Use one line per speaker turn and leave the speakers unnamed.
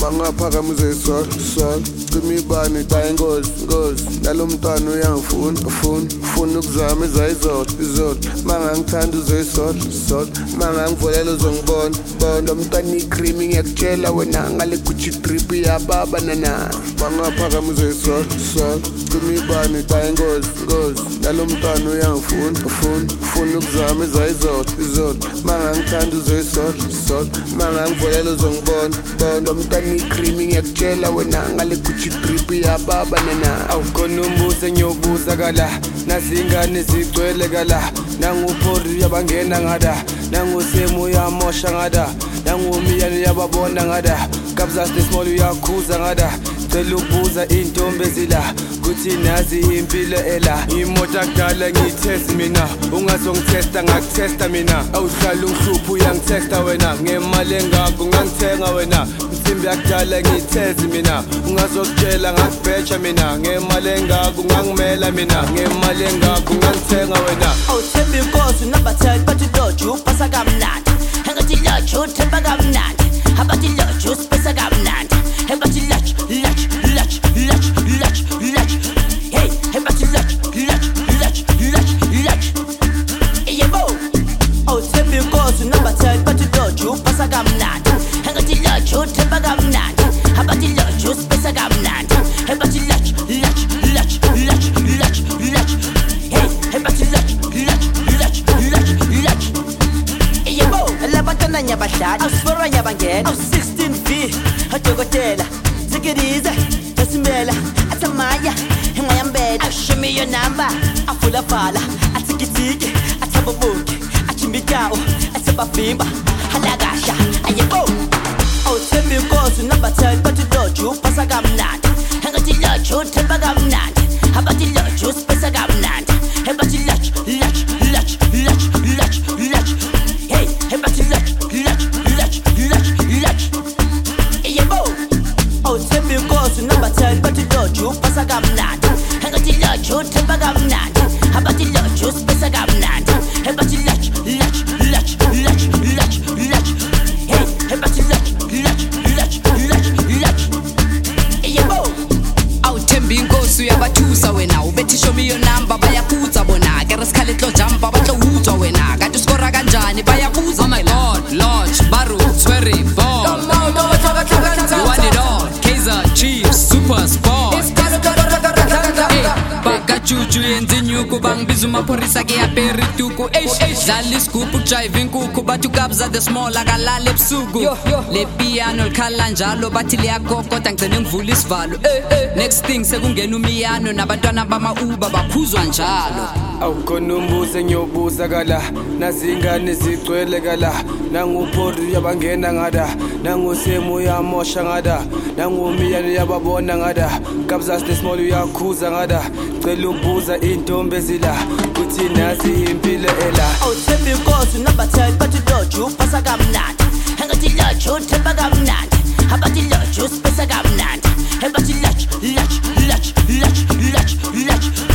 Bangaphakamise sol cima ibani dayingozi nalo mntwana uyangifuna ufuna ukuzama izolo mangangithanda uzoyisol mangangivulela uzongibona lo mntwana icream ngiyakutshela wena ngale Gucci drip yababa nana bangaphakamise sol cima ibani dayingozi nalo mntwana uyangifuna ufuna ukuzama izolo mangangithanda uzoyisol mangangivulela uzongibona lo mntwana icream ngiyakutshela wena ngale Gucci drip yababa nana
awukhona umbuzo engiyobuza kala nazingane zigcwele kala nanguphori yabangena ngada nangusemu uyamosha ngada nangumiyane yababona ngada kabza small uyakhuza ngada cela ukubuza intombi ezila kuthi nazi impilo ela imoto akudala ngiyithest mina ungazongithesta ngakutesta mina awuhlala ungihlupha uyangithesta wena ngemali engako ngangithenga wena insimbi yakudala ngiyithezi mina ungazokutshela ngakubheja mina ngemali engako ngangimela mina ngemali engako ngangithenga wena
awuthemba inkosi nabathela bathi loju upasa kamnandi engathi loju uthemba kamnandi abathi loju usipesa kamnandi ebathi loju hey ebathi loju yebo awuthemba inkosi nabathela bathi loju upasa kamnandi engathi loju uthemba kamnandi abathi loju usipesa kamnandi ebathi loju hey ebathi yebo labantwana nyabadlali awusifora nyabangena awu-16V adokotela sikirize esimela athamaya engwayambela ashimi yo namba afulavala atsikitsiki athaboboki achimbikawo athebavimba halakasha ayebo awuthemba inkosi nabathela bathi loju upasa kamnandi engathi loju uthemba kamnandi abathi loju usipesa kamnandi ebathi loju hey ebathi yebo awuthemba inkosi nabathela bathi loju upasa kamnandi engathi loju uthemba kamnandi abathi loju usipesa kamnandi ebathi hey ebathi yebo
awuthemba inkosi uyabathusa wena ubethi show me your number bayaphutha bona ke resikhale tlo jump abatlohuzwa wena kanti uskora kanjani bayabuza. Oh my god Lodge Baru Swery Ball you want it all Kaiser Chiefs Super Sport bakachuchu yenza inyuku bangibiza umaphorisa ke yaperi tuku dlala isigubhu drive inkukhu bathi ukabza the small akalala ebusuku le piano likhala njalo bathi liyagogoda ngicela ngivula isivalo next thing sekungena umiyano nabantwana bama-uber baphuzwa njalo
awukhona umbuzo engiyobuza kala nazingane zigcwele kala nanguphori yabangena ngada nangusemu uyamosha ngada nangumiyane yababona ngada kabza small uyakhuza ngada cela ukubuza intombi ezila kuthi nazi impilo ela
awuthemba inkosi nabathela bathi loju upasa kamnandi engathi loju uthemba kamnandi abathi loju usipesa kamnandi ebathi loju